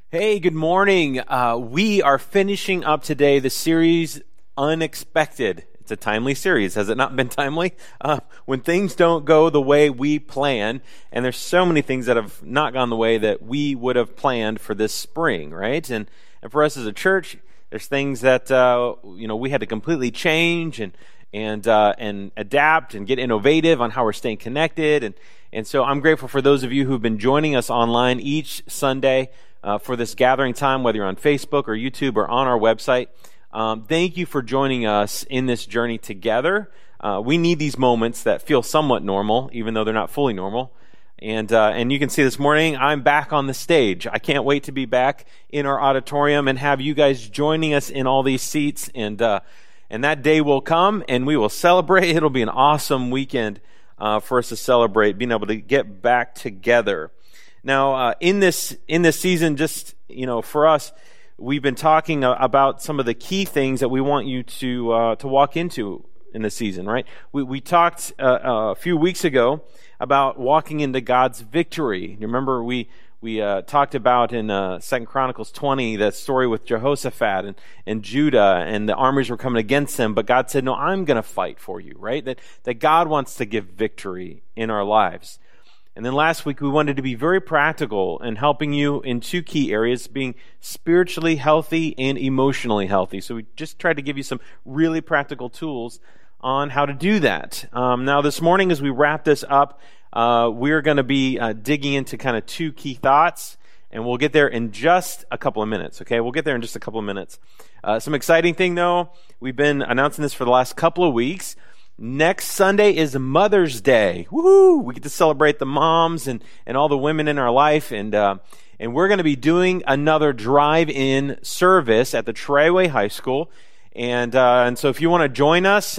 Hey, good morning. We are finishing up today the series Unexpected. It's a timely series. Has it not been timely? When things don't go the way we plan, and there's so many things that have not gone the way that we would have planned for this spring, right? And for us as a church, there's things that we had to completely change and adapt and get innovative on how we're staying connected. And so I'm grateful for those of you who've been joining us online each Sunday for this gathering time, whether you're on Facebook or YouTube or on our website. Thank you for joining us in this journey together. We need these moments that feel somewhat normal, even though they're not fully normal. And you can see this morning, I'm back on the stage. I can't wait to be back in our auditorium and have you guys joining us in all these seats. And that day will come, and we will celebrate. It'll be an awesome weekend for us to celebrate being able to get back together. Now, in this season, just for us, we've been talking about some of the key things that we want you to walk into in the season, right? We talked a few weeks ago about walking into God's victory. You remember we talked about in 2 Chronicles 20 that story with Jehoshaphat and Judah, and the armies were coming against them, but God said, no, I'm going to fight for you, right? That God wants to give victory in our lives. And then last week, we wanted to be very practical in helping you in two key areas, being spiritually healthy and emotionally healthy. So we just tried to give you some really practical tools on how to do that. Now, this morning, as we wrap this up, we're going to be digging into kind of two key thoughts, and we'll get there in just a couple of minutes, okay? We'll get there in just a couple of minutes. Some exciting thing, though, we've been announcing this for the last couple of weeks. Next Sunday is Mother's Day. Woohoo! We get to celebrate the moms and all the women in our life, and we're going to be doing another drive-in service at the Treyway High School, and so if you want to join us,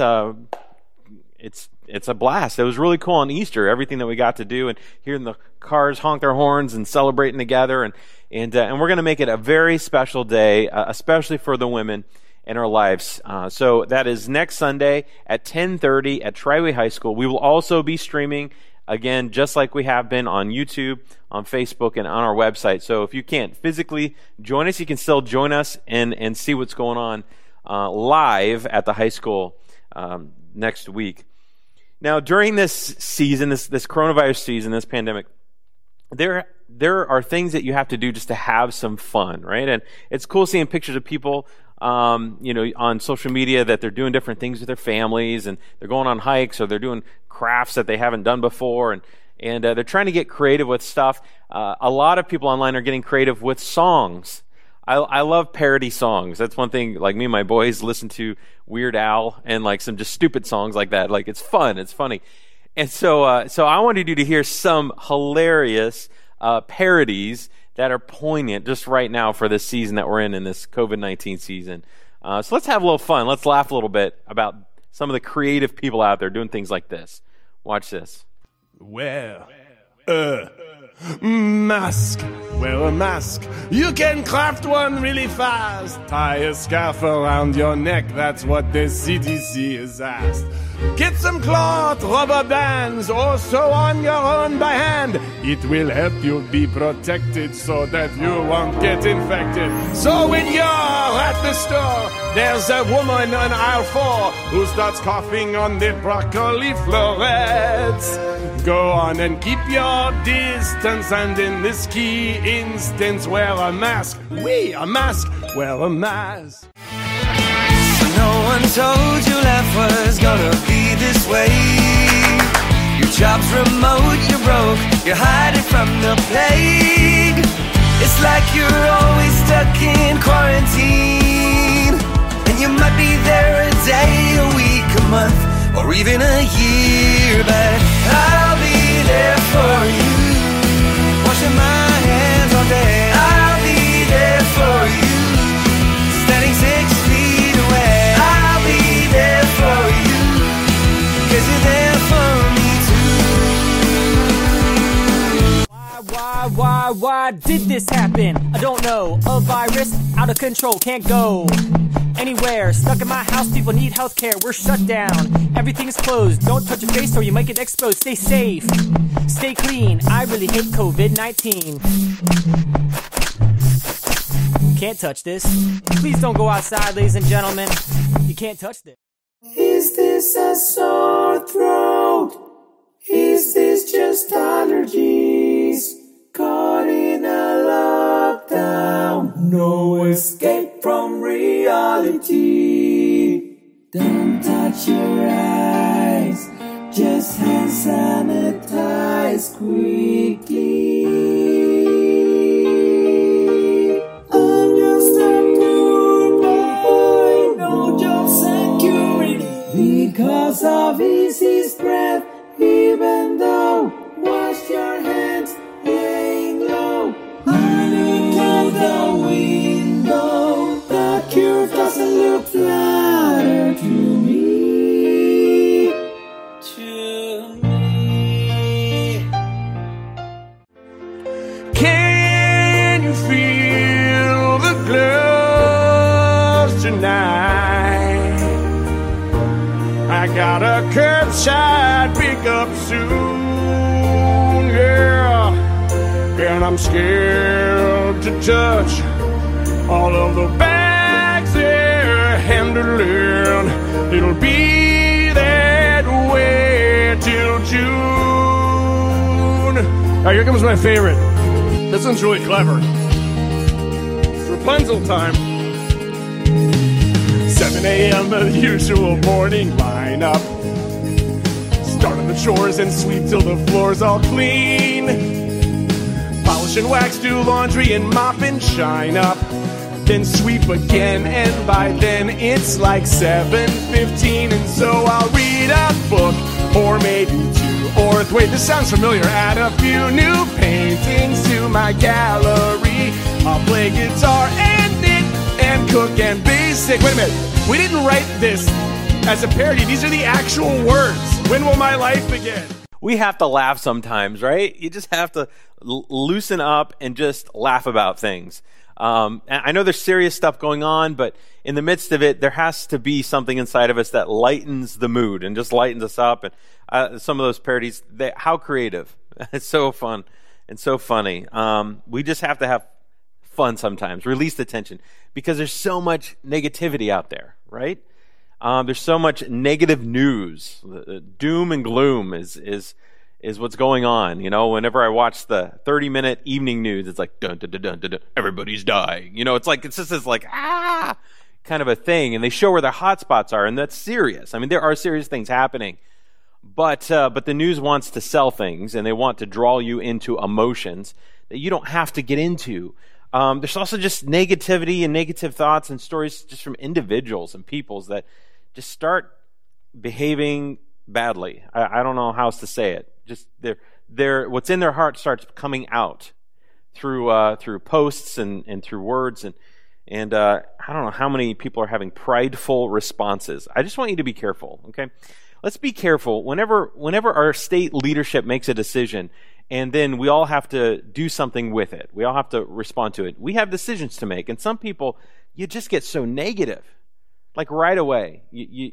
it's a blast. It was really cool on Easter, everything that we got to do, and hearing the cars honk their horns and celebrating together, and we're going to make it a very special day, especially for the women in our lives. So that is next Sunday at 10:30 at Treyway High School. We will also be streaming, again, just like we have been on YouTube, on Facebook, and on our website. So if you can't physically join us, you can still join us and see what's going on live at the high school next week. Now, during this season, this coronavirus season, this pandemic, there are things that you have to do just to have some fun, right? And it's cool seeing pictures of people on social media that they're doing different things with their families, and they're going on hikes, or they're doing crafts that they haven't done before, and they're trying to get creative with stuff. A lot of people online are getting creative with songs. I love parody songs. That's one thing, like me and my boys listen to Weird Al and like some just stupid songs like that. Like, it's fun, it's funny. And so I wanted you to hear some hilarious parodies that are poignant just right now for this season that we're in this COVID-19 season. So let's have a little fun. Let's laugh a little bit about some of the creative people out there doing things like this. Watch this. Wear a mask. Wear a mask. You can craft one really fast. Tie a scarf around your neck. That's what the CDC has asked. Get some cloth, rubber bands, or sew on your own by hand. It will help you be protected so that you won't get infected. So when you're at the store, there's a woman on aisle 4 who starts coughing on the broccoli florets. Go on and keep your distance, and in this key instance, wear a mask. Oui, a mask. Wear a mask. No one told you life was gonna be this way. Your job's remote, you're broke, you're hiding from the plague. It's like you're always stuck in quarantine, and you might be there a day, a week, a month, or even a year. But I'll be there for you, washing my hands all day. I'll be there for you, standing 6 feet away. I'll be there for you, 'cause you're there for me too. Why did this happen? I don't know. A virus out of control, can't go anywhere. Stuck in my house, people need healthcare. We're shut down, everything's closed. Don't touch your face or you might get exposed. Stay safe, stay clean. I really hate COVID-19. can't touch this. Please don't go outside, ladies and gentlemen. You can't touch this. Is this a sore throat? Is this just allergies? Caught in a lockdown, no escape from reality. Don't touch your eyes, just hand sanitize quickly. I'm just a poor boy, no job security. Because of easy spread, even though wash your hands, laying low. I look out the window, the curve doesn't look flatter to me. Can you feel the gloves tonight? I got a curbside pickup soon, yeah. And I'm scared to touch all of the bags they're handling. It'll be that way till June. All right, here comes my favorite. This one's really clever. It's Rapunzel time. 7 a.m. the usual morning lineup. Starting the chores and sweep till the floor's all clean. Polish and wax, do laundry and mop and shine up. Then sweep again, and by then it's like 7:15. And so I'll read a book, or maybe two or wait, this sounds familiar. Add a few new paintings to my gallery. I'll play guitar and knit and cook and basic. Wait a minute, we didn't write this as a parody. These are the actual words. When will my life begin? We have to laugh sometimes, right? You just have to loosen up and just laugh about things. And I know there's serious stuff going on, but in the midst of it, there has to be something inside of us that lightens the mood and just lightens us up. And some of those parodies, how creative. It's so fun and so funny. We just have to have fun sometimes, release the tension, because there's so much negativity out there, right? There's so much negative news. Doom and gloom is what's going on. You know, whenever I watch the 30-minute evening news, it's like dun dun dun dun dun, dun, everybody's dying. You know, it's just this like kind of a thing, and they show where their hot spots are, and that's serious. I mean, there are serious things happening, but the news wants to sell things, and they want to draw you into emotions that you don't have to get into. There's also just negativity and negative thoughts and stories just from individuals and peoples that just start behaving badly. I don't know how else to say it. Just they're what's in their heart starts coming out through posts and through words and I don't know how many people are having prideful responses. I just want you to be careful, okay? Let's be careful whenever our state leadership makes a decision, and then we all have to do something with it. We all have to respond to it. We have decisions to make, and some people, you just get so negative, like right away.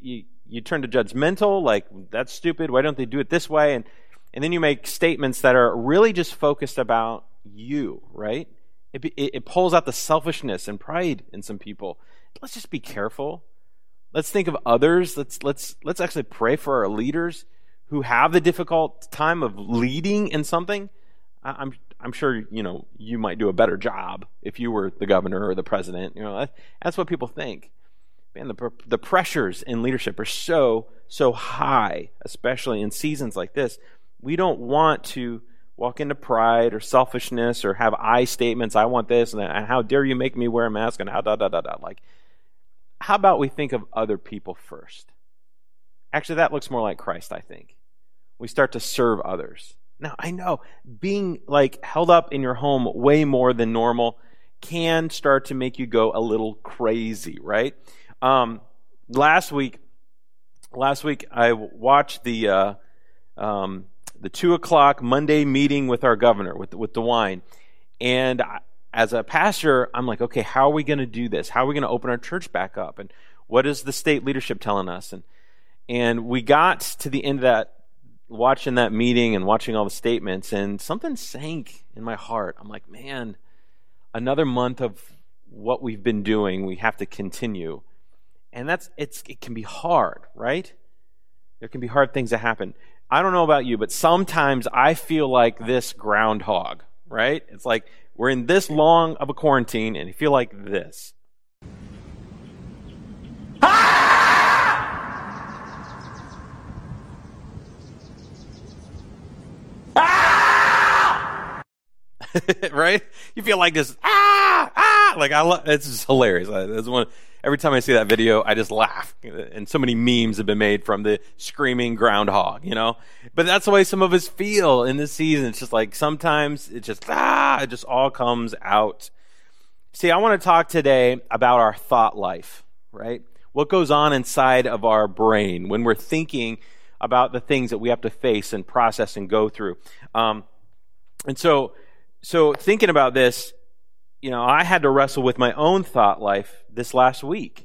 You turn to judgmental, like that's stupid. Why don't they do it this way? And then you make statements that are really just focused about you, right? It pulls out the selfishness and pride in some people. Let's just be careful. Let's think of others. Let's actually pray for our leaders who have the difficult time of leading in something. I'm sure you might do a better job if you were the governor or the president. That's what people think. Man, the pressures in leadership are so high, especially in seasons like this. We don't want to walk into pride or selfishness or have I statements. I want this, and how dare you make me wear a mask, and how Like, how about we think of other people first? Actually, that looks more like Christ, I think. We start to serve others. Now, I know being held up in your home way more than normal can start to make you go a little crazy, right? Last week I watched the 2:00 Monday meeting with our governor, with DeWine, and as a pastor, I'm like, okay, how are we going to do this? How are we going to open our church back up? And what is the state leadership telling us? And we got to the end of that, watching that meeting and watching all the statements, and something sank in my heart. I'm like, man, another month of what we've been doing, we have to continue. And it can be hard, right? There can be hard things that happen. I don't know about you, but sometimes I feel like this groundhog, right? It's like we're in this long of a quarantine and I feel like this. Right? You feel like this, like it's just hilarious. Every time I see that video, I just laugh. And so many memes have been made from the screaming groundhog, But that's the way some of us feel in this season. It's just like sometimes it just all comes out. See, I want to talk today about our thought life, right? What goes on inside of our brain when we're thinking about the things that we have to face and process and go through. And so thinking about this, I had to wrestle with my own thought life this last week.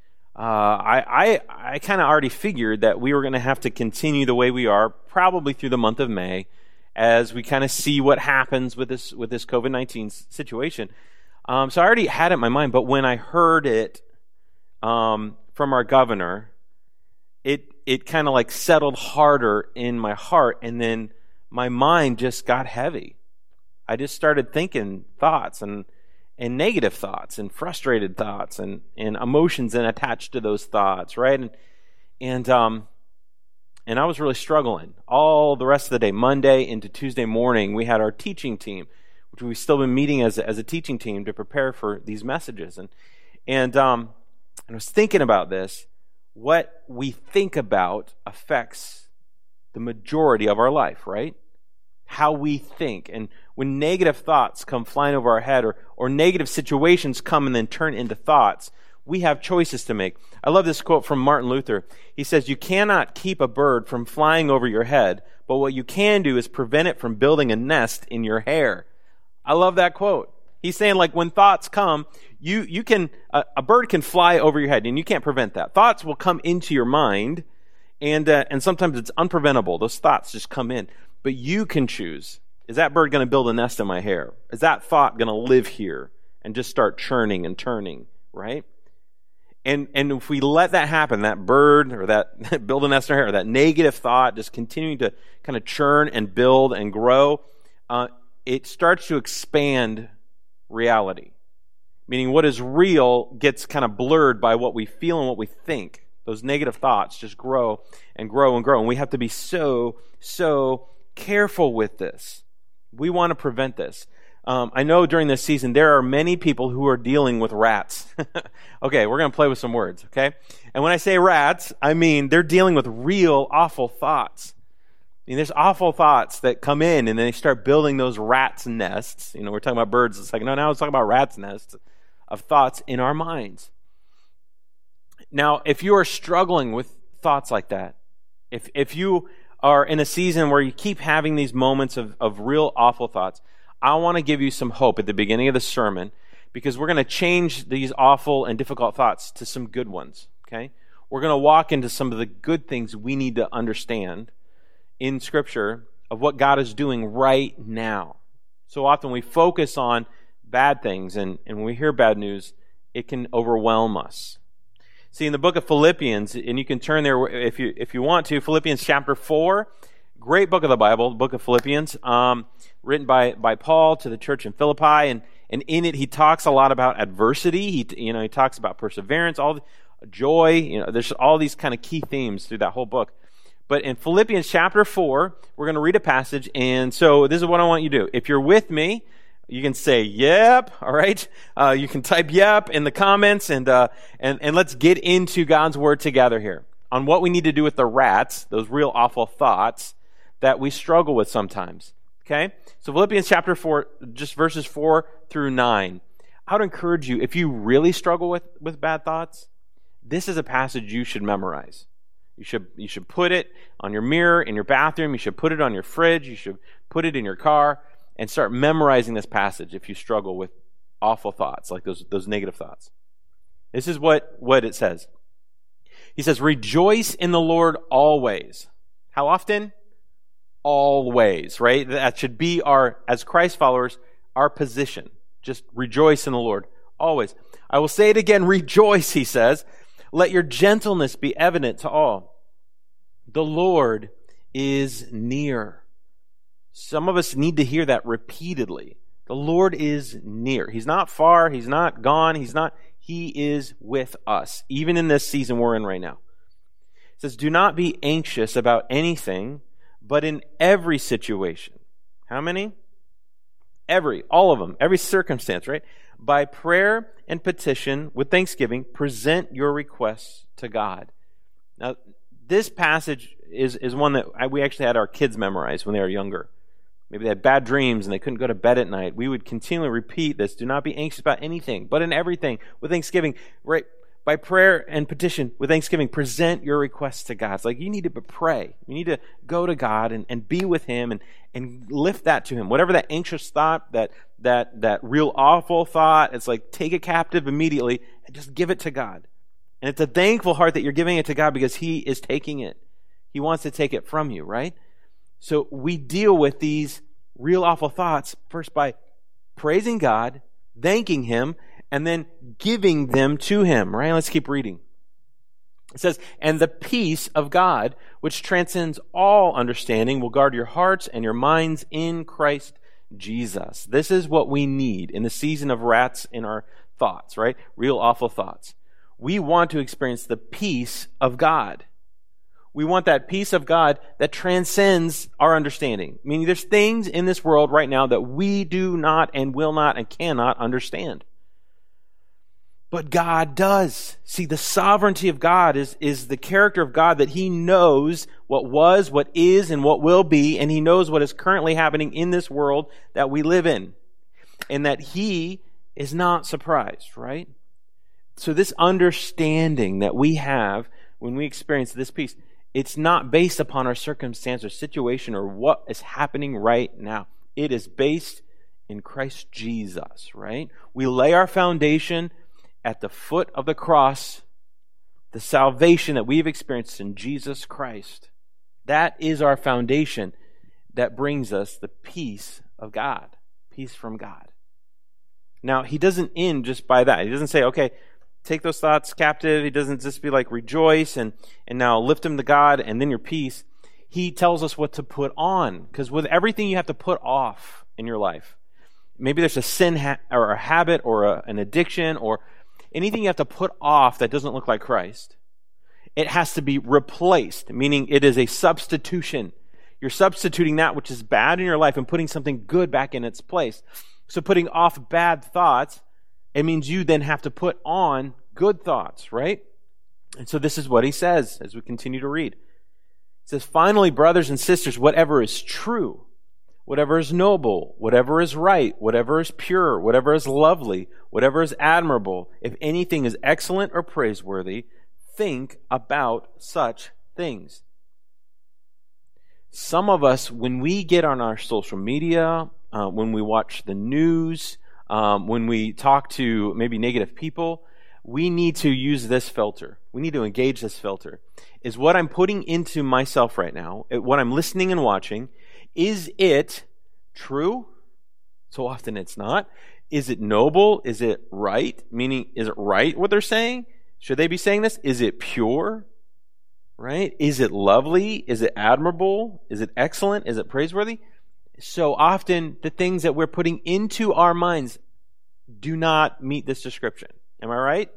I kind of already figured that we were going to have to continue the way we are probably through the month of May as we kind of see what happens with this COVID-19 situation. So I already had it in my mind, but when I heard it from our governor, it kind of like settled harder in my heart, and then my mind just got heavy. I just started thinking thoughts and negative thoughts and frustrated thoughts and emotions and attached to those thoughts, right? And I was really struggling. All the rest of the day, Monday into Tuesday morning, we had our teaching team, which we've still been meeting as a teaching team to prepare for these messages. And I was thinking about this. What we think about affects the majority of our life, right? How we think. And when negative thoughts come flying over our head or negative situations come and then turn into thoughts, we have choices to make. I love this quote from Martin Luther. He says, "You cannot keep a bird from flying over your head, but what you can do is prevent it from building a nest in your hair." I love that quote. He's saying, like, when thoughts come, you can a bird can fly over your head, and you can't prevent that. Thoughts will come into your mind, and sometimes it's unpreventable. Those thoughts just come in. But you can choose. Is that bird going to build a nest in my hair? Is that thought going to live here and just start churning and turning, right? And if we let that happen, that bird or that build a nest in our hair, or that negative thought just continuing to kind of churn and build and grow, it starts to expand reality. Meaning what is real gets kind of blurred by what we feel and what we think. Those negative thoughts just grow and grow and grow. And we have to be so careful with this. We want to prevent this. I know during this season there are many people who are dealing with rats. Okay, we're going to play with some words, okay? And when I say rats, I mean they're dealing with real awful thoughts. I mean, there's awful thoughts that come in and then they start building those rats' nests. We're talking about birds a second. No, now let's talk about rats' nests of thoughts in our minds. Now, if you are struggling with thoughts like that, if you are in a season where you keep having these moments of real awful thoughts, I want to give you some hope at the beginning of the sermon, because we're going to change these awful and difficult thoughts to some good ones, okay? We're going to walk into some of the good things we need to understand in Scripture of what God is doing right now. So often we focus on bad things, and when we hear bad news, it can overwhelm us. See, in the book of Philippians, and you can turn there if you want to, Philippians chapter 4, great book of the Bible, the book of Philippians, written by Paul to the church in Philippi, and in it he talks a lot about adversity. He talks about perseverance, all the joy. There's all these kind of key themes through that whole book. But in Philippians chapter 4, we're going to read a passage, and so this is what I want you to do. If you're with me, you can say yep, all right? You can type yep in the comments, and let's get into God's Word together here on what we need to do with the rats, those real awful thoughts that we struggle with sometimes, okay? So Philippians chapter 4, just verses 4 through 9. I would encourage you, if you really struggle with bad thoughts, this is a passage you should memorize. You should put it on your mirror in your bathroom. You should put it on your fridge. You should put it in your car and start memorizing this passage if you struggle with awful thoughts, like those negative thoughts. This is what it says. He says, "Rejoice in the Lord always." How often? Always, right? That should be as Christ followers, our position. Just rejoice in the Lord always. I will say it again, rejoice, he says. Let your gentleness be evident to all. The Lord is near. Some of us need to hear that repeatedly. The Lord is near. He's not far. He's not gone. He is with us, even in this season we're in right now. It says, do not be anxious about anything, but in every situation. How many? All of them, every circumstance, right? By prayer and petition with thanksgiving, present your requests to God. Now, this passage is one that we actually had our kids memorize when they were younger. Maybe they had bad dreams and they couldn't go to bed at night. We would continually repeat this. Do not be anxious about anything, but in everything with thanksgiving, right? By prayer and petition with thanksgiving, present your requests to God. It's like you need to pray. You need to go to God and be with Him and lift that to Him. Whatever that anxious thought, that real awful thought, it's like take it captive immediately and just give it to God. And it's a thankful heart that you're giving it to God because He is taking it. He wants to take it from you, right? So we deal with these real awful thoughts first by praising God, thanking Him, and then giving them to Him, right? Let's keep reading. It says, and the peace of God, which transcends all understanding, will guard your hearts and your minds in Christ Jesus. This is what we need in the season of rats in our thoughts, right? Real awful thoughts. We want to experience the peace of God. We want that peace of God that transcends our understanding. Meaning there's things in this world right now that we do not and will not and cannot understand. But God does. See, the sovereignty of God is the character of God that He knows what was, what is, and what will be, and He knows what is currently happening in this world that we live in. And that He is not surprised, right? So this understanding that we have when we experience this peace, it's not based upon our circumstance or situation or what is happening right now. It is based in Christ Jesus, right? We lay our foundation at the foot of the cross, the salvation that we've experienced in Jesus Christ. That is our foundation that brings us the peace of God, peace from God. Now, He doesn't end just by that. He doesn't say, okay, take those thoughts captive. He doesn't just be like, rejoice and now lift them to God and then your peace. He tells us what to put on, because with everything you have to put off in your life, maybe there's a sin or a habit or an addiction or anything you have to put off that doesn't look like Christ, it has to be replaced, meaning it is a substitution. You're substituting that which is bad in your life and putting something good back in its place. So putting off bad thoughts, it means you then have to put on good thoughts, right? And so this is what he says as we continue to read. He says, finally, brothers and sisters, whatever is true, whatever is noble, whatever is right, whatever is pure, whatever is lovely, whatever is admirable, if anything is excellent or praiseworthy, think about such things. Some of us, when we get on our social media, when we watch the news, when we talk to maybe negative people, we need to use this filter. We need to engage this filter. Is what I'm putting into myself right now, what I'm listening and watching, is it true? So often it's not. Is it noble? Is it right? Meaning, is it right what they're saying? Should they be saying this? Is it pure? Right? Is it lovely? Is it admirable? Is it excellent? Is it praiseworthy? So often the things that we're putting into our minds do not meet this description. Am I right?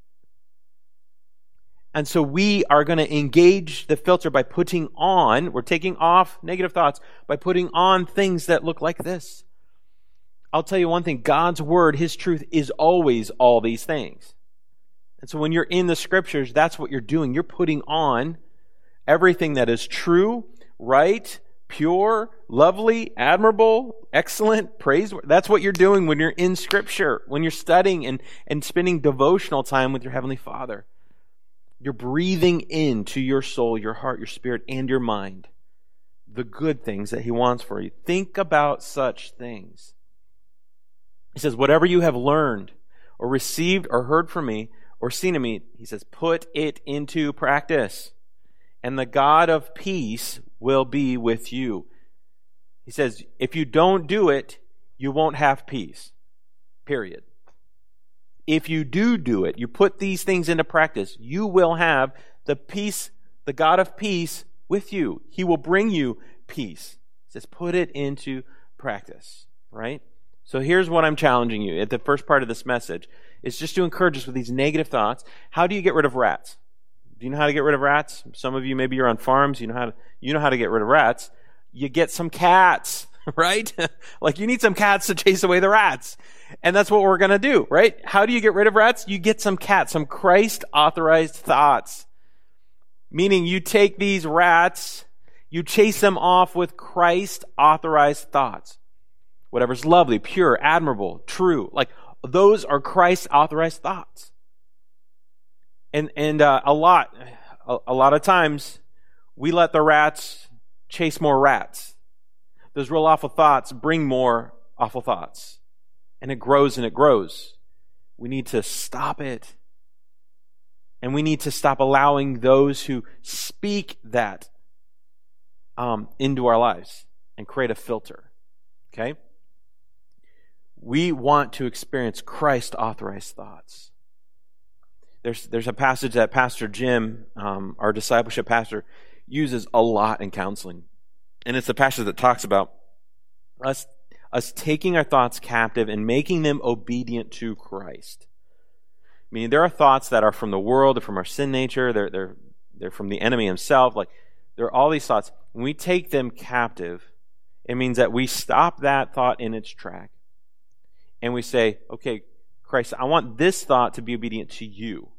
And so we are going to engage the filter by we're taking off negative thoughts by putting on things that look like this. I'll tell you one thing, God's word, His truth is always all these things. And so when you're in the scriptures, that's what you're doing. You're putting on everything that is true, right, pure, lovely, admirable, excellent, praiseworthy. That's what you're doing when you're in scripture, when you're studying and spending devotional time with your Heavenly Father. You're breathing into your soul, your heart, your spirit, and your mind the good things that He wants for you. Think about such things. He says, whatever you have learned or received or heard from me or seen in me, He says, put it into practice, and the God of peace will be with you. He says, if you don't do it, you won't have peace. Period. if you do it, you put these things into practice, you will have the peace, the God of peace with you. He will bring you peace. It says put it into practice, right? So here's what I'm challenging you at the first part of this message, is just to encourage us with these negative thoughts. How do you get rid of rats? Do you know how to get rid of rats? Some of you, maybe you're on farms, you know how to get rid of rats. You get some cats, right? Like you need some cats to chase away the rats. And that's what we're going to do, right? How do you get rid of rats? You get some cats, some Christ-authorized thoughts. Meaning you take these rats, you chase them off with Christ-authorized thoughts. Whatever's lovely, pure, admirable, true. Like those are Christ-authorized thoughts. And a lot of times we let the rats chase more rats. Those real awful thoughts bring more awful thoughts. And it grows and it grows. We need to stop it. And we need to stop allowing those who speak that into our lives and create a filter. Okay? We want to experience Christ-authorized thoughts. There's a passage that Pastor Jim, our discipleship pastor, uses a lot in counseling. And it's a passage that talks about us taking our thoughts captive and making them obedient to Christ. Meaning there are thoughts that are from the world, they're from our sin nature, they're from the enemy himself. Like there are all these thoughts. When we take them captive, it means that we stop that thought in its track. And we say, okay, Christ, I want this thought to be obedient to you.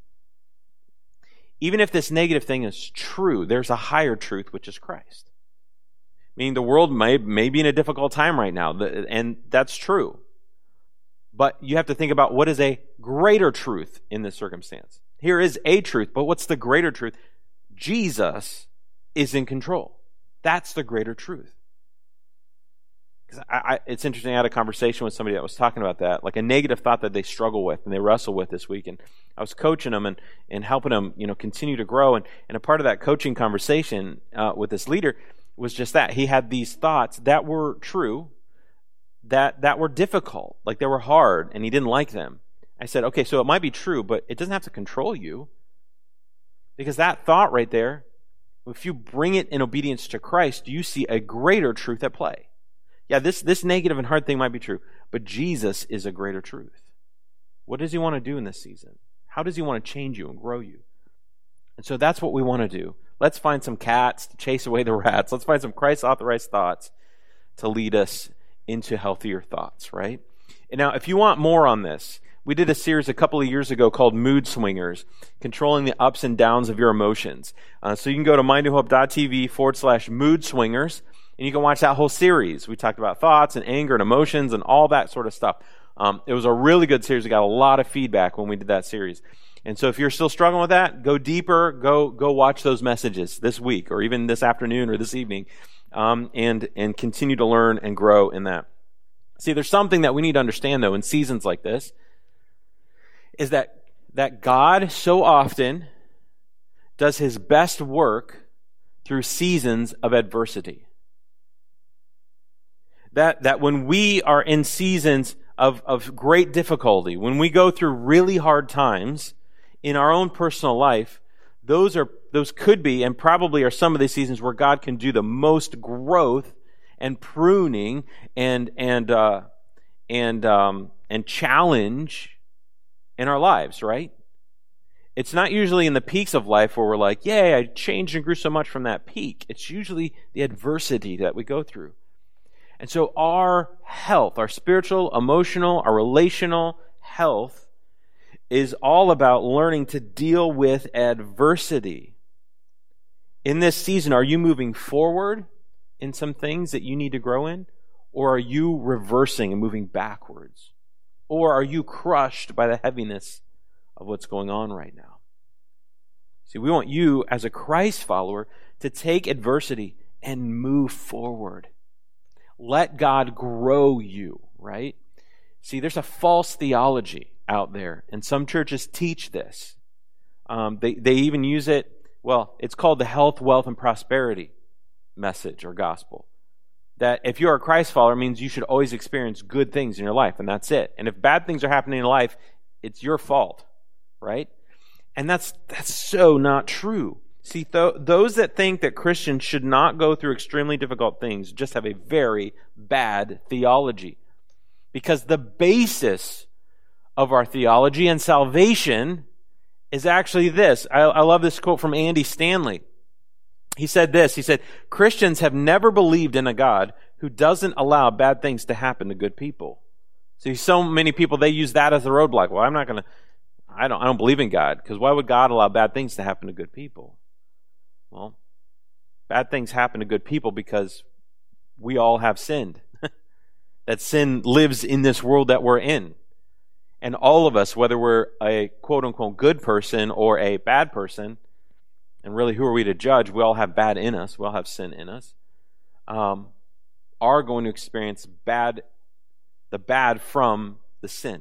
Even if this negative thing is true, there's a higher truth, which is Christ. Meaning the world may be in a difficult time right now, and that's true. But you have to think about what is a greater truth in this circumstance. Here is a truth, but what's the greater truth? Jesus is in control. That's the greater truth. Because it's interesting, I had a conversation with somebody that was talking about that, like a negative thought that they struggle with and they wrestle with this week. And I was coaching them and helping them, continue to grow. And a part of that coaching conversation with this leader was just that. He had these thoughts that were true, that were difficult, like they were hard, and he didn't like them. I said, okay, so it might be true, but it doesn't have to control you. Because that thought right there, if you bring it in obedience to Christ, you see a greater truth at play. Yeah, this negative and hard thing might be true, but Jesus is a greater truth. What does he want to do in this season? How does he want to change you and grow you? And so that's what we want to do. Let's find some cats to chase away the rats. Let's find some Christ-authorized thoughts to lead us into healthier thoughts, right? And now, if you want more on this, we did a series a couple of years ago called Mood Swingers, controlling the ups and downs of your emotions. So you can go to mynewhope.tv/mood swingers, and you can watch that whole series. We talked about thoughts and anger and emotions and all that sort of stuff. It was a really good series. We got a lot of feedback when we did that series. And so if you're still struggling with that, go deeper, go watch those messages this week or even this afternoon or this evening, and continue to learn and grow in that. See, there's something that we need to understand, though, in seasons like this, is that God so often does his best work through seasons of adversity. That when we are in seasons of great difficulty, when we go through really hard times in our own personal life, those could be and probably are some of the seasons where God can do the most growth and pruning and challenge in our lives, right? It's not usually in the peaks of life where we're like, yay, I changed and grew so much from that peak. It's usually the adversity that we go through. And so our health, our spiritual, emotional, our relational health is all about learning to deal with adversity. In this season, are you moving forward in some things that you need to grow in? Or are you reversing and moving backwards? Or are you crushed by the heaviness of what's going on right now? See, we want you as a Christ follower to take adversity and move forward. Let God grow you, right? See, there's a false theology out there, and some churches teach this. They even use it, it's called the health, wealth, and prosperity message or gospel. That if you're a Christ follower, it means you should always experience good things in your life, and that's it. And if bad things are happening in life, it's your fault, right? And that's so not true. See, those that think that Christians should not go through extremely difficult things just have a very bad theology. Because the basis of our theology and salvation is actually this. I love this quote from Andy Stanley. He said this. He said, Christians have never believed in a God who doesn't allow bad things to happen to good people. See, so many people, they use that as a roadblock. Well, I don't believe in God, because why would God allow bad things to happen to good people? Well, bad things happen to good people because we all have sinned. That sin lives in this world that we're in. And all of us, whether we're a quote-unquote good person or a bad person, and really who are we to judge? We all have bad in us. We all have sin in us. Are going to experience the bad from the sin.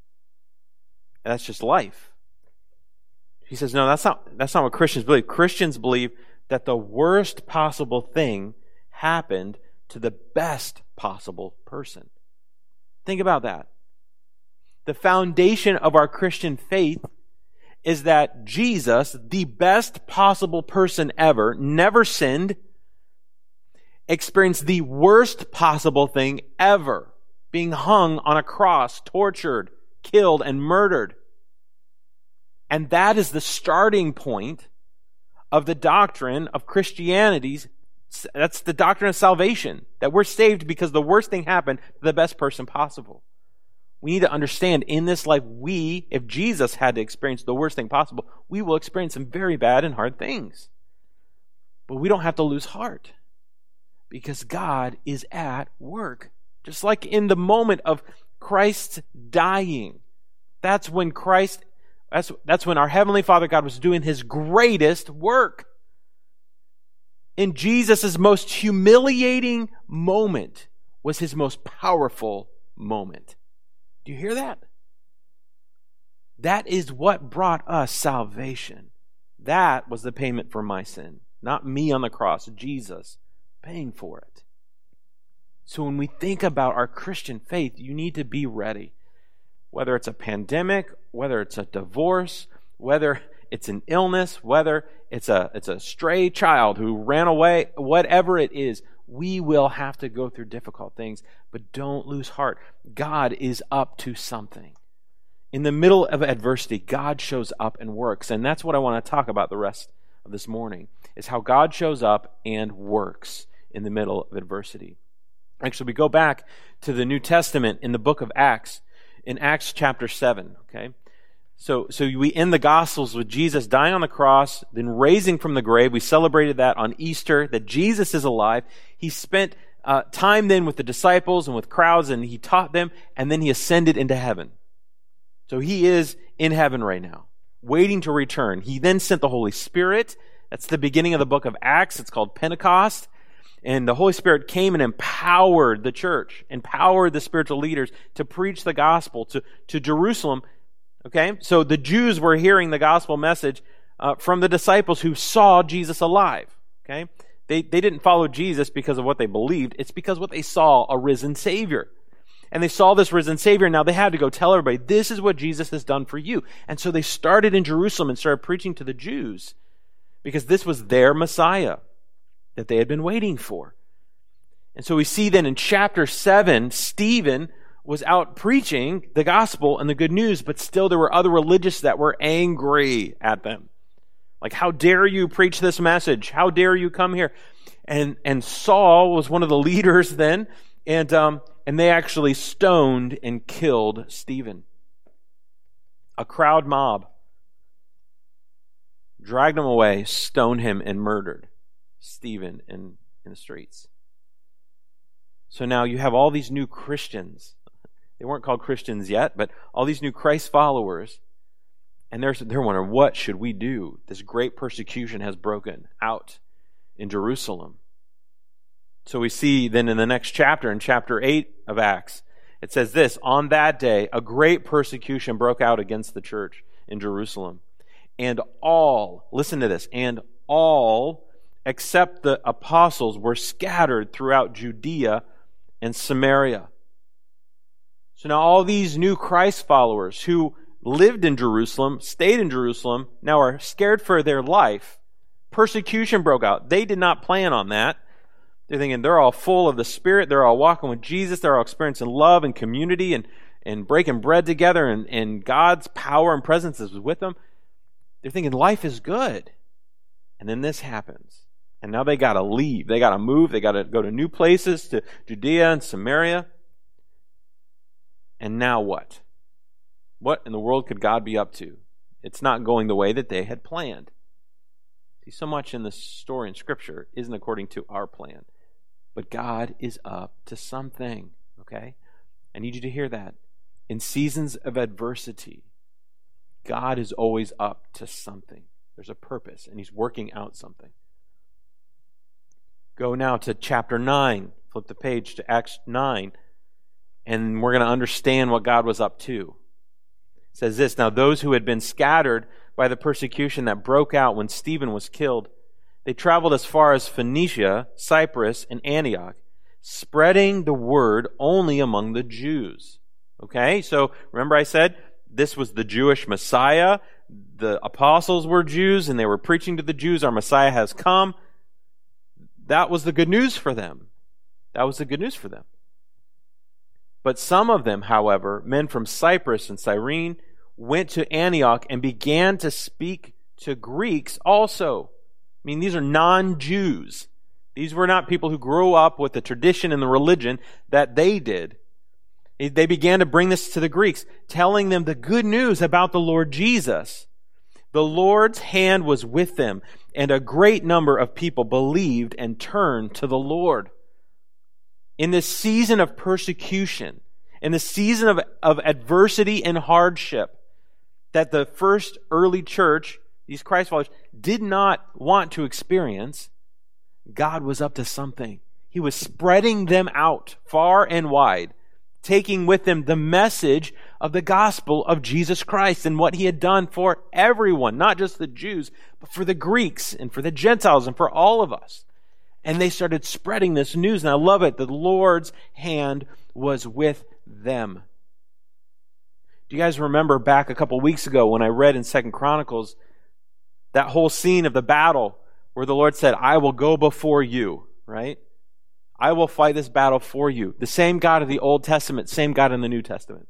And that's just life. He says, no, that's not what Christians believe. Christians believe that the worst possible thing happened to the best possible person. Think about that. The foundation of our Christian faith is that Jesus, the best possible person ever, never sinned, experienced the worst possible thing ever, being hung on a cross, tortured, killed, and murdered. And that is the starting point of the doctrine of Christianity's. That's the doctrine of salvation, that we're saved because the worst thing happened to the best person possible. We need to understand in this life, if Jesus had to experience the worst thing possible, we will experience some very bad and hard things. But we don't have to lose heart, because God is at work. Just like in the moment of Christ's dying, that's when our Heavenly Father God was doing His greatest work. In Jesus' most humiliating moment was His most powerful moment. Do you hear that? That is what brought us salvation. That was the payment for my sin. Not me on the cross, Jesus paying for it. So when we think about our Christian faith, you need to be ready. Whether it's a pandemic, whether it's a divorce, whether it's an illness, whether it's a stray child who ran away, whatever it is, we will have to go through difficult things, but don't lose heart. God is up to something. In the middle of adversity, God shows up and works, and that's what I want to talk about the rest of this morning, is how God shows up and works in the middle of adversity. Actually, we go back to the New Testament in the book of Acts, in Acts chapter 7, okay? So we end the Gospels with Jesus dying on the cross, then raising from the grave. We celebrated that on Easter, that Jesus is alive. He spent time then with the disciples and with crowds, and He taught them, and then He ascended into heaven. So He is in heaven right now, waiting to return. He then sent the Holy Spirit. That's the beginning of the book of Acts. It's called Pentecost. And the Holy Spirit came and empowered the church, empowered the spiritual leaders to preach the gospel to Jerusalem. Okay, so the Jews were hearing the gospel message from the disciples who saw Jesus alive. Okay, they didn't follow Jesus because of what they believed. It's because what they saw, a risen Savior. And they saw this risen Savior. Now they had to go tell everybody, this is what Jesus has done for you. And so they started in Jerusalem and started preaching to the Jews, because this was their Messiah that they had been waiting for. And so we see then in chapter 7, Stephen was out preaching the gospel and the good news, but still there were other religious that were angry at them. Like, how dare you preach this message? How dare you come here? And Saul was one of the leaders then, and they actually stoned and killed Stephen. A crowd mob dragged him away, stoned him, and murdered Stephen in the streets. So now you have all these new Christians. They weren't called Christians yet, but all these new Christ followers, and they're wondering, what should we do? This great persecution has broken out in Jerusalem. So we see then in the next chapter, in chapter 8 of Acts, it says this: on that day, a great persecution broke out against the church in Jerusalem. And all, listen to this, and all except the apostles were scattered throughout Judea and Samaria. So now all these new Christ followers who lived in Jerusalem, stayed in Jerusalem, now are scared for their life. Persecution broke out. They did not plan on that. They're thinking they're all full of the Spirit. They're all walking with Jesus. They're all experiencing love and community and breaking bread together, and God's power and presence is with them. They're thinking life is good. And then this happens. And now they got to leave. They got to move. They got to go to new places, to Judea and Samaria. And now what? What in the world could God be up to? It's not going the way that they had planned. See, so much in this story in Scripture isn't according to our plan. But God is up to something, okay? I need you to hear that. In seasons of adversity, God is always up to something. There's a purpose, and He's working out something. Go now to chapter 9. Flip the page to Acts 9, and we're going to understand what God was up to. It says this, "Now those who had been scattered by the persecution that broke out when Stephen was killed, they traveled as far as Phoenicia, Cyprus, and Antioch, spreading the word only among the Jews." Okay, so remember I said this was the Jewish Messiah. The apostles were Jews, and they were preaching to the Jews, our Messiah has come. That was the good news for them. That was the good news for them. But some of them, however, men from Cyprus and Cyrene, went to Antioch and began to speak to Greeks also. I mean, these are non-Jews. These were not people who grew up with the tradition and the religion that they did. They began to bring this to the Greeks, telling them the good news about the Lord Jesus. The Lord's hand was with them, and a great number of people believed and turned to the Lord. In this season of persecution, in the season of adversity and hardship, that the first early church, these Christ followers, did not want to experience, God was up to something. He was spreading them out far and wide, taking with them the message of the gospel of Jesus Christ and what He had done for everyone, not just the Jews, but for the Greeks and for the Gentiles and for all of us. And they started spreading this news, and I love it. The Lord's hand was with them. Do you guys remember back a couple weeks ago when I read in 2 Chronicles that whole scene of the battle where the Lord said, "I will go before you," right? I will fight this battle for you. The same God of the Old Testament, same God in the New Testament.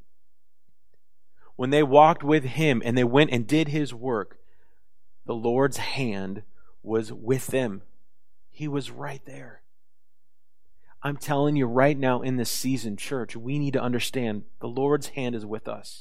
When they walked with Him and they went and did His work, the Lord's hand was with them. He was right there. I'm telling you right now in this season, church, we need to understand the Lord's hand is with us.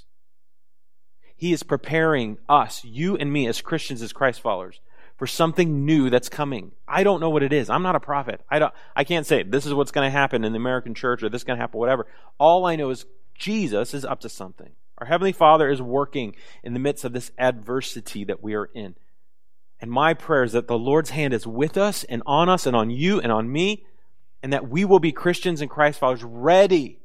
He is preparing us, you and me as Christians, as Christ followers, for something new that's coming. I don't know what it is. I'm not a prophet. I can't say this is what's going to happen in the American church or this is going to happen, whatever. All I know is Jesus is up to something. Our Heavenly Father is working in the midst of this adversity that we are in. And my prayer is that the Lord's hand is with us and on you and on me, and that we will be Christians and Christ followers ready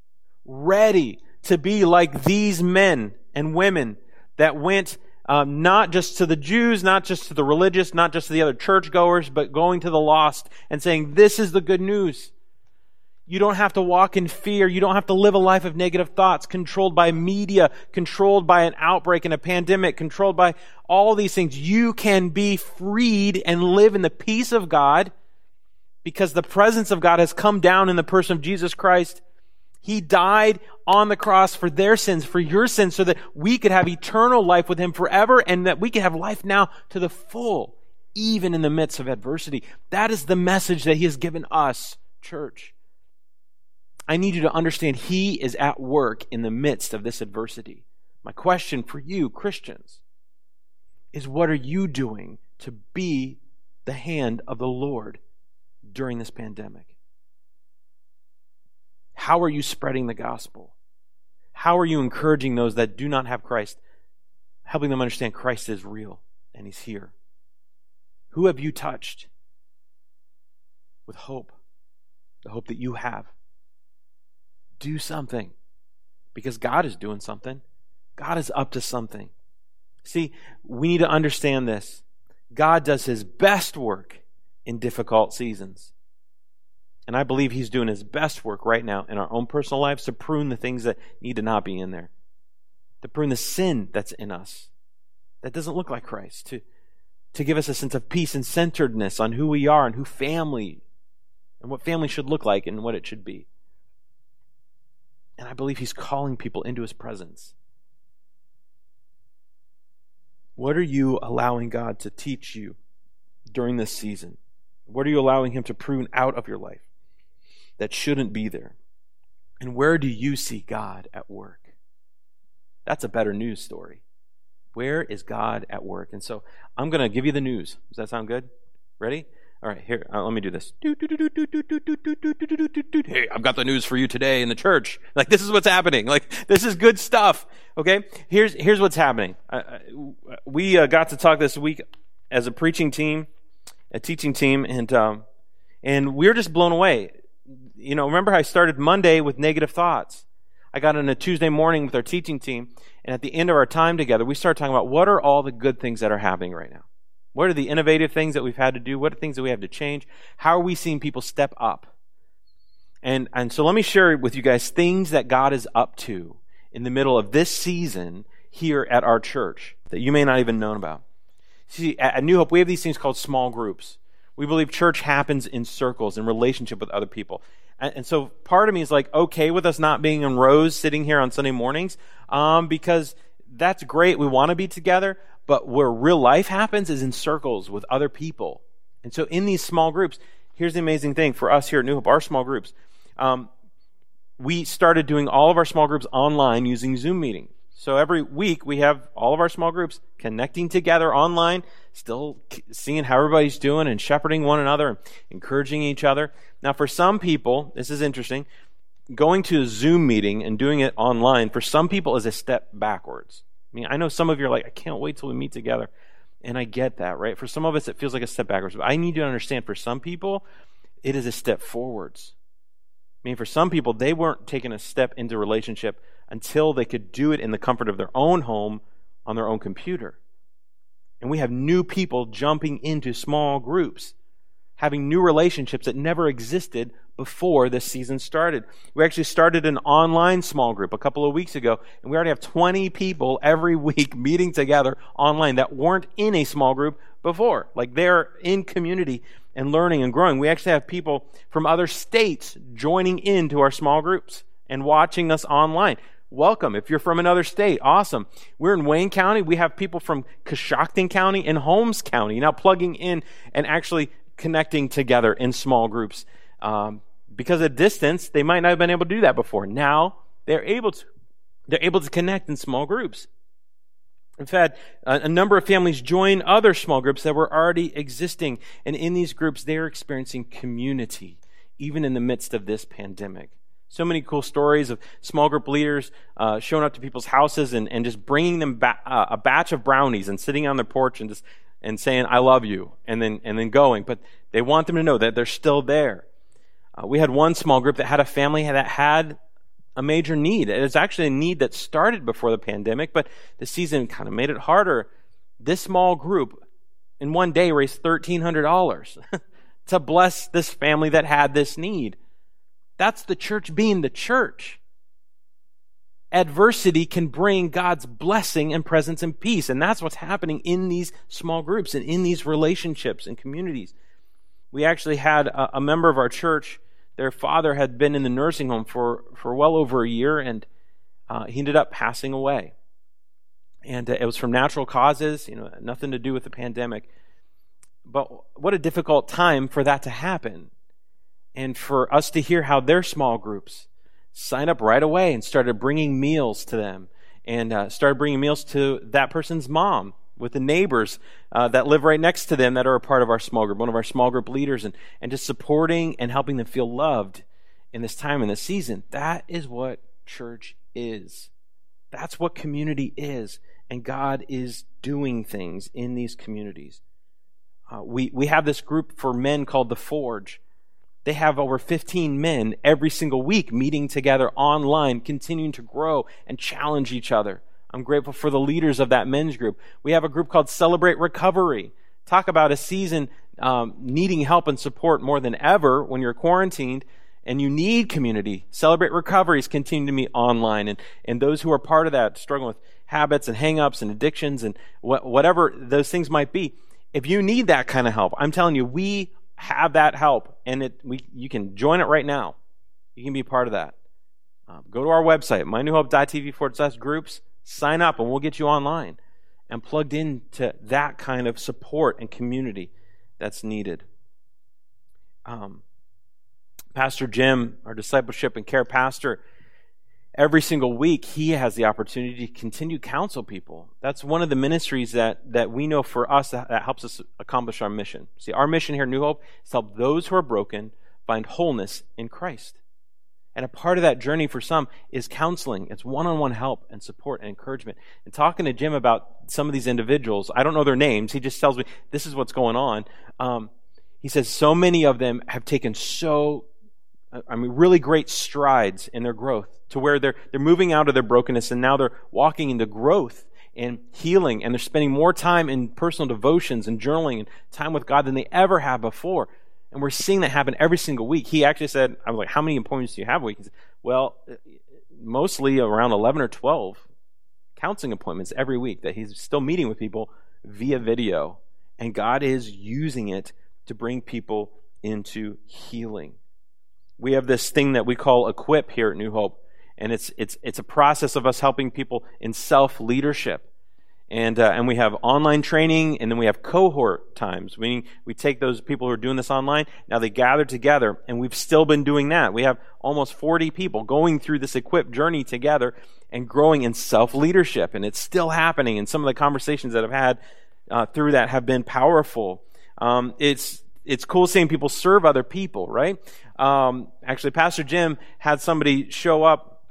to be like these men and women that went not just to the Jews, not just to the religious, not just to the other churchgoers, but going to the lost and saying, this is the good news. You don't have to walk in fear. You don't have to live a life of negative thoughts, controlled by media, controlled by an outbreak and a pandemic, controlled by all these things. You can be freed and live in the peace of God because the presence of God has come down in the person of Jesus Christ. He died on the cross for their sins, for your sins, so that we could have eternal life with Him forever and that we could have life now to the full, even in the midst of adversity. That is the message that He has given us, church. I need you to understand He is at work in the midst of this adversity. My question for you, Christians, is what are you doing to be the hand of the Lord during this pandemic? How are you spreading the gospel? How are you encouraging those that do not have Christ, helping them understand Christ is real and He's here? Who have you touched with hope, the hope that you have? Do something, because God is doing something. God is up to something. See, we need to understand this. God does His best work in difficult seasons. And I believe He's doing His best work right now in our own personal lives to prune the things that need to not be in there. to prune the sin that's in us that doesn't look like Christ, to give us a sense of peace and centeredness on who we are and who family and what family should look like and what it should be. And I believe He's calling people into His presence. What are you allowing God to teach you during this season? What are you allowing Him to prune out of your life that shouldn't be there? And where do you see God at work? That's a better news story. Where is God at work? And so I'm going to give you the news. Does that sound good? Ready? All right, here, let me do this. Hey, I've got the news for you today in the church. Like, this is what's happening. Like, this is good stuff. Okay? Here's what's happening. We got to talk this week as a preaching team, a teaching team, and we were just blown away. You know, remember how I started Monday with negative thoughts? I got on a Tuesday morning with our teaching team, and at the end of our time together, we started talking about what are all the good things that are happening right now. What are the innovative things that we've had to do? What are things that we have to change? How are we seeing people step up? And so let me share with you guys things that God is up to in the middle of this season here at our church that you may not even know about. See, at New Hope, we have these things called small groups. We believe church happens in circles, in relationship with other people. And so part of me is like okay with us not being in rows sitting here on Sunday mornings because that's great. We want to be together. But where real life happens is in circles with other people. And so in these small groups, here's the amazing thing for us here at New Hope, our small groups. We started doing all of our small groups online using Zoom meeting. So every week we have all of our small groups connecting together online, still seeing how everybody's doing and shepherding one another and encouraging each other. Now for some people, this is interesting, going to a Zoom meeting and doing it online for some people is a step backwards. I mean, I know some of you are like, I can't wait till we meet together. And I get that, right? For some of us, it feels like a step backwards. But I need you to understand, for some people, it is a step forwards. I mean, for some people, they weren't taking a step into relationship until they could do it in the comfort of their own home on their own computer. And we have new people jumping into small groups, having new relationships that never existed before this season started. We actually started an online small group a couple of weeks ago, and we already have 20 people every week meeting together online that weren't in a small group before. Like, they're in community and learning and growing. We actually have people from other states joining into our small groups and watching us online. Welcome. If you're from another state, awesome. We're in Wayne County. We have people from Coshocton County and Holmes County now plugging in and actually connecting together in small groups. Because at distance, they might not have been able to do that before. Now, they're able to. They're able to connect in small groups. In fact, a number of families join other small groups that were already existing. And in these groups, they're experiencing community, even in the midst of this pandemic. So many cool stories of small group leaders showing up to people's houses and just bringing them a batch of brownies and sitting on their porch and saying, I love you, and then going. But they want them to know that they're still there. We had one small group that had a family that had a major need. It was actually a need that started before the pandemic, but the season kind of made it harder. This small group in one day raised $1,300 to bless this family that had this need. That's the church being the church. Adversity can bring God's blessing and presence and peace, and that's what's happening in these small groups and in these relationships and communities. We actually had a member of our church. Their father had been in the nursing home for well over a year, and he ended up passing away. And it was from natural causes, nothing to do with the pandemic. But what a difficult time for that to happen. And for us to hear how their small groups signed up right away and started bringing meals to them, and started bringing meals to that person's mom, with the neighbors that live right next to them that are a part of our small group, one of our small group leaders, and just supporting and helping them feel loved in this time, in this season. That is what church is. That's what community is. And God is doing things in these communities. We have this group for men called The Forge. They have over 15 men every single week meeting together online, continuing to grow and challenge each other. I'm grateful for the leaders of that men's group. We have a group called Celebrate Recovery. Talk about a season needing help and support more than ever when you're quarantined and you need community, Celebrate Recovery is continuing to meet online, and those who are part of that, struggling with habits and hang-ups and addictions and whatever those things might be, if you need that kind of help, I'm telling you, we have that help, and you can join it right now. You can be part of that. Go to our website, mynewhope.tv/groups, sign up, and we'll get you online and plugged into that kind of support and community that's needed. Pastor Jim, our discipleship and care pastor, every single week he has the opportunity to continue to counsel people. That's one of the ministries that we know for us that helps us accomplish our mission. See, our mission here at New Hope is to help those who are broken find wholeness in Christ. And a part of that journey for some is counseling. It's one-on-one help and support and encouragement. And talking to Jim about some of these individuals, I don't know their names, he just tells me, this is what's going on. He says so many of them have taken really great strides in their growth to where they're moving out of their brokenness, and now they're walking into growth and healing, and they're spending more time in personal devotions and journaling and time with God than they ever have before. And we're seeing that happen every single week. He actually said, I was like, how many appointments do you have a week? He said, well, mostly around 11 or 12 counseling appointments every week that he's still meeting with people via video. And God is using it to bring people into healing. We have this thing that we call Equip here at New Hope, and it's a process of us helping people in self-leadership. And we have online training, and then we have cohort times, meaning we take those people who are doing this online, now they gather together, and we've still been doing that. We have almost 40 people going through this Equip journey together and growing in self-leadership, and it's still happening, and some of the conversations that I've had through that have been powerful. It's cool seeing people serve other people, right? Actually, Pastor Jim had somebody show up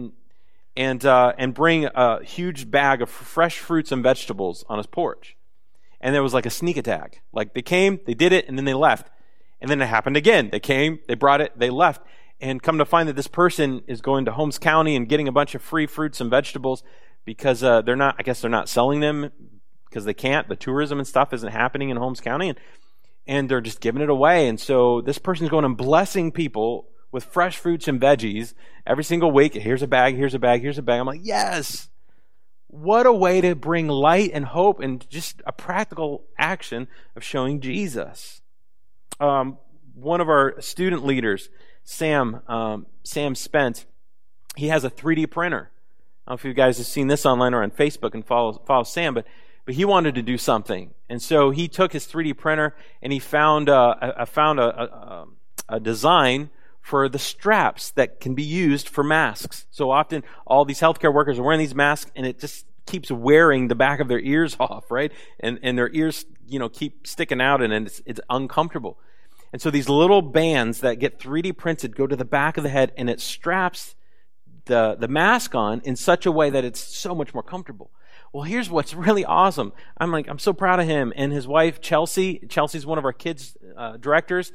and bring a huge bag of fresh fruits and vegetables on his porch. And there was like a sneak attack. Like they came, they did it, and then they left. And then it happened again. They came, they brought it, they left. And come to find that this person is going to Holmes County and getting a bunch of free fruits and vegetables because they're not selling them because they can't. The tourism and stuff isn't happening in Holmes County. And they're just giving it away. And so this person's going and blessing people with fresh fruits and veggies every single week. Here's a bag, here's a bag, here's a bag. I'm like, yes! What a way to bring light and hope and just a practical action of showing Jesus. One of our student leaders, Sam Spence, he has a 3D printer. I don't know if you guys have seen this online or on Facebook and follow Sam, but he wanted to do something. And so he took his 3D printer and he found a design for the straps that can be used for masks. So often all these healthcare workers are wearing these masks and it just keeps wearing the back of their ears off, right? And their ears, keep sticking out and it's uncomfortable. And so these little bands that get 3D printed go to the back of the head and it straps the mask on in such a way that it's so much more comfortable. Well, here's what's really awesome. I'm so proud of him and his wife, Chelsea. Chelsea's one of our kids' directors.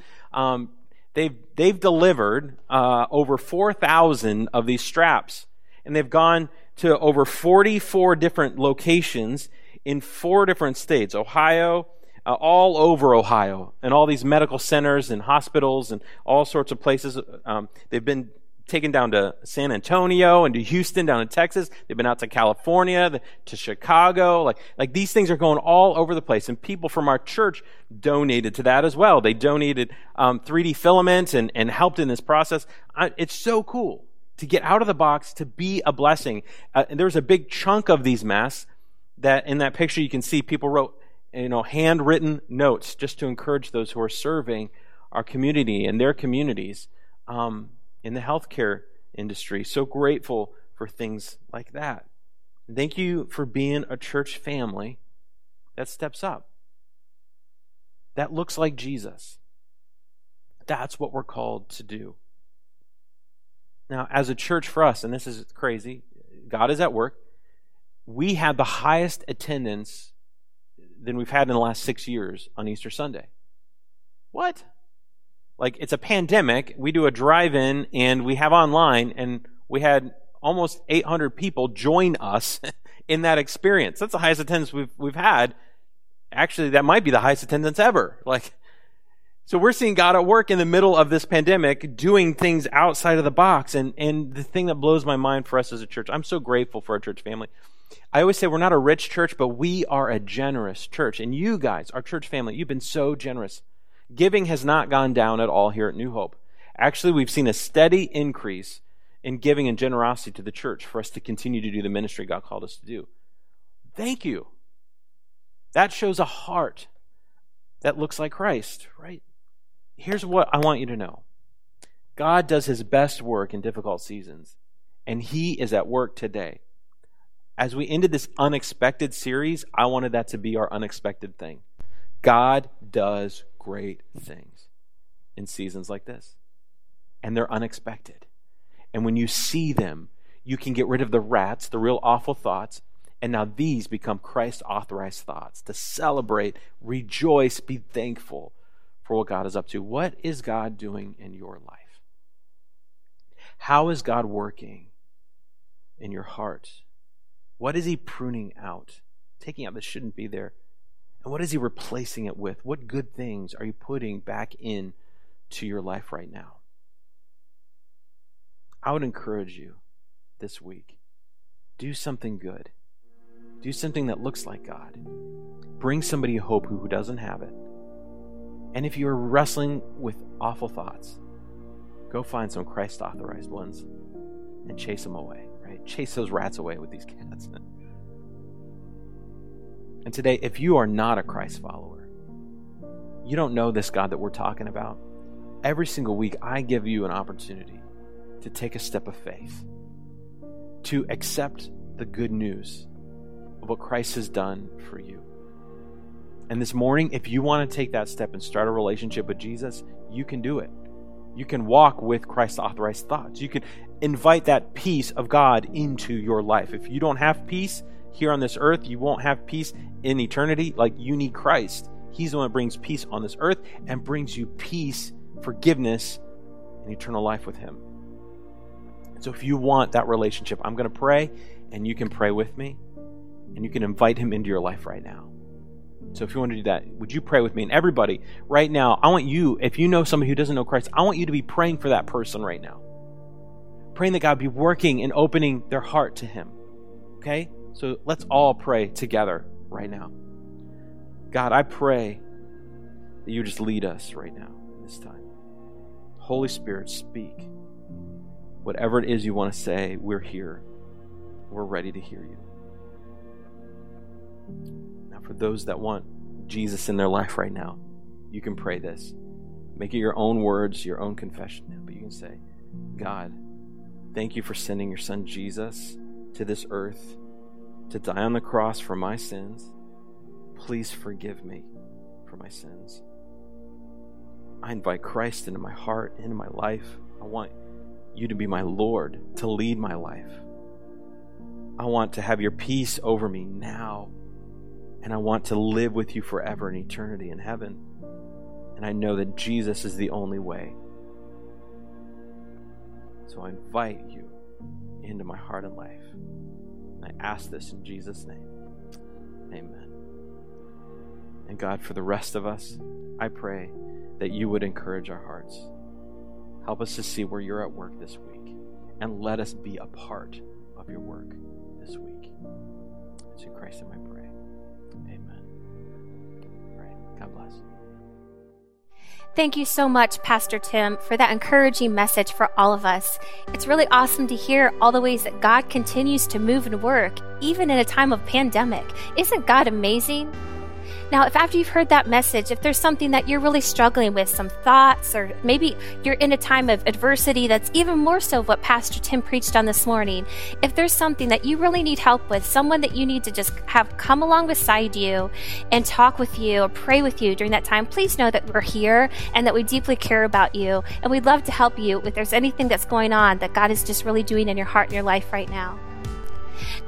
They've delivered over 4,000 of these straps, and they've gone to over 44 different locations in 4 different states, Ohio, all over Ohio, and all these medical centers and hospitals and all sorts of places. They've been taken down to San Antonio and to Houston, down in Texas. They've been out to California, to Chicago. Like these things are going all over the place. And people from our church donated to that as well. They donated 3D filament and helped in this process. It's so cool to get out of the box, to be a blessing. And there's a big chunk of these masks that in that picture you can see people wrote handwritten notes just to encourage those who are serving our community and their communities in the healthcare industry. So grateful for things like that. And thank you for being a church family that steps up. That looks like Jesus. That's what we're called to do. Now, as a church for us, and this is crazy, God is at work. We had the highest attendance than we've had in the last 6 years on Easter Sunday. What? Like, it's a pandemic. We do a drive-in and we have online, and we had almost 800 people join us in that experience. That's the highest attendance we've had. Actually, that might be the highest attendance ever. So we're seeing God at work in the middle of this pandemic, doing things outside of the box. And the thing that blows my mind for us as a church, I'm so grateful for our church family. I always say we're not a rich church, but we are a generous church. And you guys, our church family, you've been so generous. Giving has not gone down at all here at New Hope. Actually, we've seen a steady increase in giving and generosity to the church for us to continue to do the ministry God called us to do. Thank you. That shows a heart that looks like Christ, right? Here's what I want you to know. God does his best work in difficult seasons, and he is at work today. As we ended this unexpected series, I wanted that to be our unexpected thing. God does great things in seasons like this, and they're unexpected. And when you see them, you can get rid of the rats, the real awful thoughts, and now these become Christ-authorized thoughts to celebrate, rejoice, be thankful for what God is up to. What is God doing in your life? How is God working in your heart? What is he pruning out, taking out that shouldn't be there? And what is he replacing it with? What good things are you putting back in to your life right now? I would encourage you this week, do something good. Do something that looks like God. Bring somebody hope who doesn't have it. And if you're wrestling with awful thoughts, go find some Christ-authorized ones and chase them away, right? Chase those rats away with these cats. And today, if you are not a Christ follower, you don't know this God that we're talking about, every single week I give you an opportunity to take a step of faith, to accept the good news of what Christ has done for you. And this morning, if you want to take that step and start a relationship with Jesus, you can do it. You can walk with Christ-authorized thoughts. You can invite that peace of God into your life. If you don't have peace here on this earth, you won't have peace in eternity. Like, you need Christ. He's the one that brings peace on this earth and brings you peace, forgiveness, and eternal life with him. So if you want that relationship, I'm going to pray, and you can pray with me, and you can invite him into your life right now. So if you want to do that, would you pray with me? And everybody, right now, I want you, if you know somebody who doesn't know Christ, I want you to be praying for that person right now. Praying that God be working and opening their heart to him. Okay? So let's all pray together right now. God, I pray that you just lead us right now, this time. Holy Spirit, speak. Whatever it is you want to say, we're here. We're ready to hear you. Now, for those that want Jesus in their life right now, you can pray this. Make it your own words, your own confession. But you can say, God, thank you for sending your son Jesus to this earth to die on the cross for my sins. Please forgive me for my sins. I invite Christ into my heart, into my life. I want you to be my Lord, to lead my life. I want to have your peace over me now. And I want to live with you forever in eternity in heaven. And I know that Jesus is the only way. So I invite you into my heart and life. And I ask this in Jesus' name. Amen. And God, for the rest of us, I pray that you would encourage our hearts. Help us to see where you're at work this week. And let us be a part of your work this week. It's in Christ's name I pray. Amen. All right. God bless. Thank you so much, Pastor Tim, for that encouraging message for all of us. It's really awesome to hear all the ways that God continues to move and work, even in a time of pandemic. Isn't God amazing? Now, if after you've heard that message, if there's something that you're really struggling with, some thoughts, or maybe you're in a time of adversity that's even more so what Pastor Tim preached on this morning, if there's something that you really need help with, someone that you need to just have come along beside you and talk with you or pray with you during that time, please know that we're here and that we deeply care about you. And we'd love to help you if there's anything that's going on that God is just really doing in your heart and your life right now.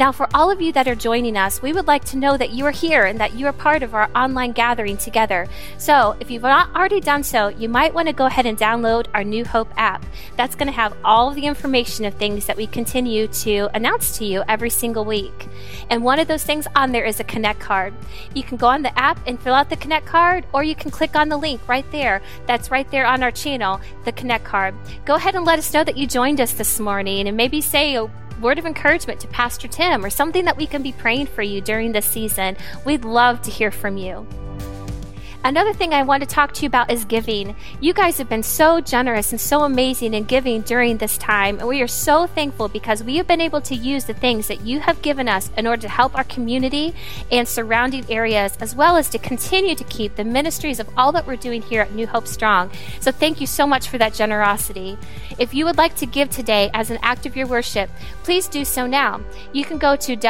Now, for all of you that are joining us, we would like to know that you are here and that you are part of our online gathering together. So if you've not already done so, you might want to go ahead and download our New Hope app. That's going to have all of the information of things that we continue to announce to you every single week. And one of those things on there is a Connect card. You can go on the app and fill out the Connect card, or you can click on the link right there. That's right there on our channel, the Connect card. Go ahead and let us know that you joined us this morning, and maybe say a word of encouragement to Pastor Tim or something that we can be praying for you during this season. We'd love to hear from you. Another thing I want to talk to you about is giving. You guys have been so generous and so amazing in giving during this time, and we are so thankful because we have been able to use the things that you have given us in order to help our community and surrounding areas, as well as to continue to keep the ministries of all that we're doing here at New Hope strong. So thank you so much for that generosity. If you would like to give today as an act of your worship, please do so now. You can go to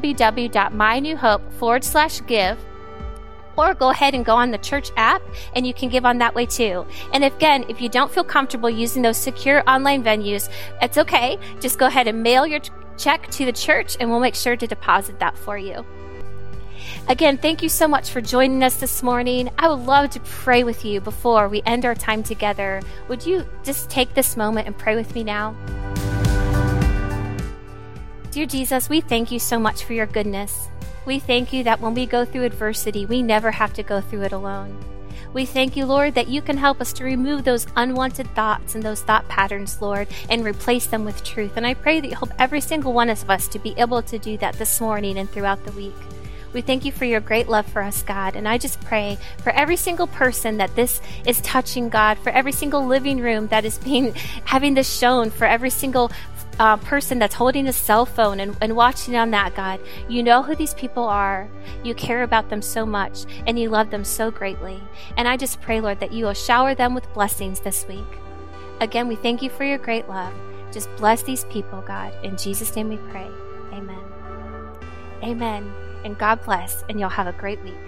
www.mynewhope.com/give, or go ahead and go on the church app and you can give on that way too. And again, if you don't feel comfortable using those secure online venues, it's okay. Just go ahead and mail your check to the church and we'll make sure to deposit that for you. Again, thank you so much for joining us this morning. I would love to pray with you before we end our time together. Would you just take this moment and pray with me now? Dear Jesus, we thank you so much for your goodness. We thank you that when we go through adversity, we never have to go through it alone. We thank you, Lord, that you can help us to remove those unwanted thoughts and those thought patterns, Lord, and replace them with truth. And I pray that you help every single one of us to be able to do that this morning and throughout the week. We thank you for your great love for us, God. And I just pray for every single person that this is touching, God, for every single living room that is having this shown, for every single person that's holding a cell phone and watching on that, God. You know who these people are. You care about them so much, and you love them so greatly. And I just pray, Lord, that you will shower them with blessings this week. Again, we thank you for your great love. Just bless these people, God. In Jesus' name we pray. Amen. Amen. And God bless, and you'll have a great week.